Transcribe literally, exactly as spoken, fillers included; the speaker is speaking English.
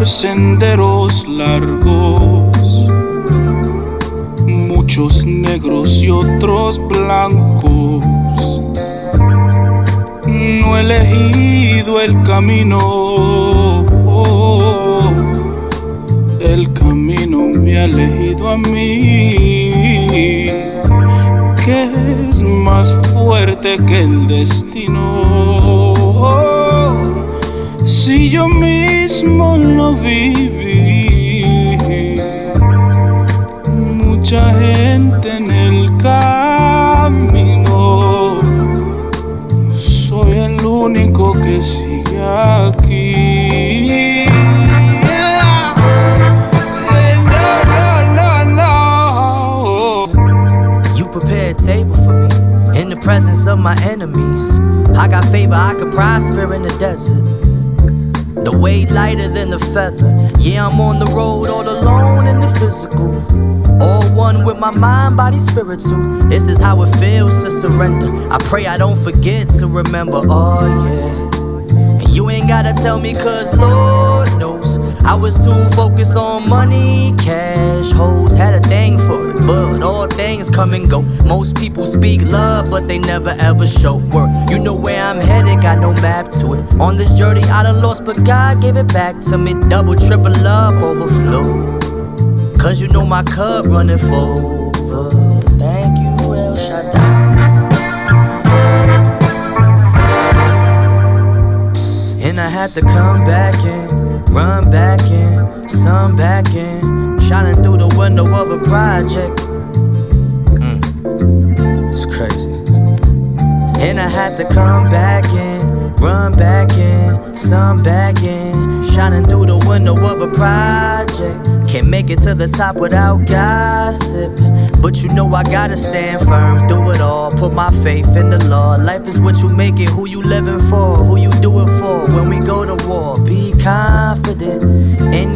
por senderos largos, muchos negros y otros blancos. No he elegido el camino, el camino me ha elegido a mí, que es más fuerte que el destino. Si yo mismo lo viví, mucha gente en el camino, soy el único que sigue aquí. No, no, no, no. You prepared a table for me in the presence of my enemies. I got favor, I could prosper in the desert. The weight lighter than the feather. Yeah, I'm on the road all alone in the physical. All one with my mind, body, spiritual. This is how it feels to surrender. I pray I don't forget to remember, oh yeah. And you ain't gotta tell me cause Lord knows I was too focused on money, cash, hoes. Had a thing for it, but all things come and go. Most people speak love, but they never ever show work. You know where I'm headed, got no map to it. On this journey I done lost, but God gave it back to me. Double, triple love, overflow. Cause you know my cup running over. Thank you, El Shaddai. And I had to come back in, run back in, sun back in, shining through the window of a project. Mm. It's crazy. And I had to come back in, run back in, sun back in, shining through the window of a project. Can't make it to the top without gossip, but you know I gotta stand firm through it all. Put my faith in the Lord. Life is what you make it, who you living for, who you do it for. When we go to war, be confident in